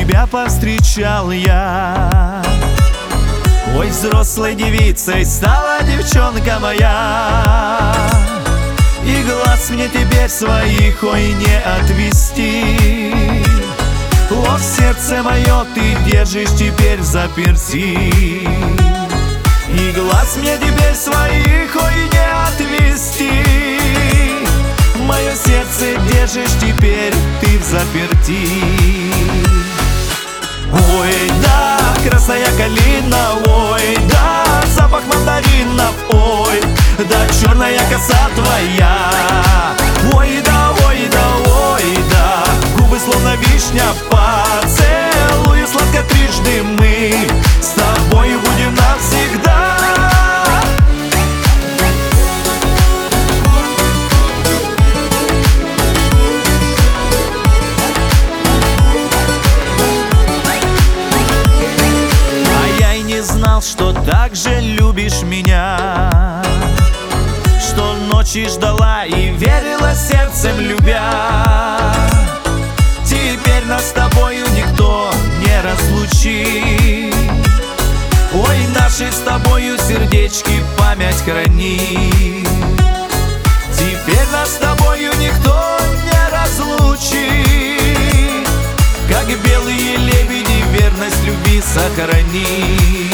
тебя повстречал я. Ой, взрослой девицей стала девчонка моя, и глаз мне теперь своих, ой, не отвести. О, сердце мое ты держишь теперь взаперти, и глаз мне теперь своих, ой, не отвести. Мое сердце держишь теперь ты взаперти. Ой, да, красная калина, ой, да, запах мандаринов, ой, да, черная коса твоя. Ой, да, ой, да, ой, да, губы словно вишня, поцелую сладко трижды мы с тобою будем навсегда. Знал, что так же любишь меня, что ночи ждала и верила сердцем любя. Теперь нас с тобою никто не разлучит. Ой, наши с тобою сердечки память храни. Теперь нас с тобою никто не разлучит. Как белые лебеди верность любви сохрани.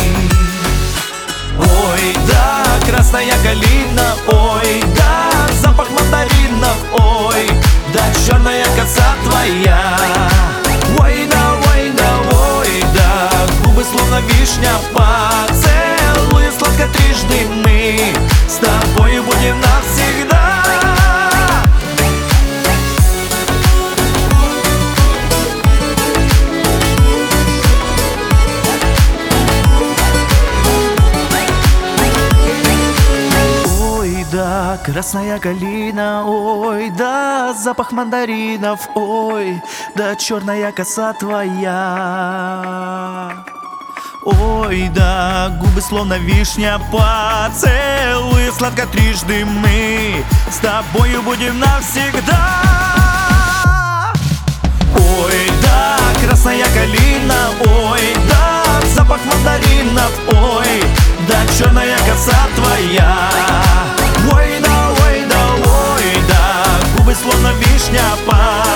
Ой, да, красная калина, ой, да, запах мандаринов, ой, да, черная коса твоя. Ой, да, ой, да, ой, да, губы словно вишня, поцелую сладко трижды мы с тобою будем навсегда. Да, красная калина, ой, да, запах мандаринов, ой, да, черная коса твоя. Ой, да, губы словно вишня, поцелуй сладко трижды мы с тобою будем навсегда. Ой, да, красная калина, ой, да, запах мандаринов, ой, да, черная коса твоя. Ой, да, ой, да, ой, да, губы словно вишня,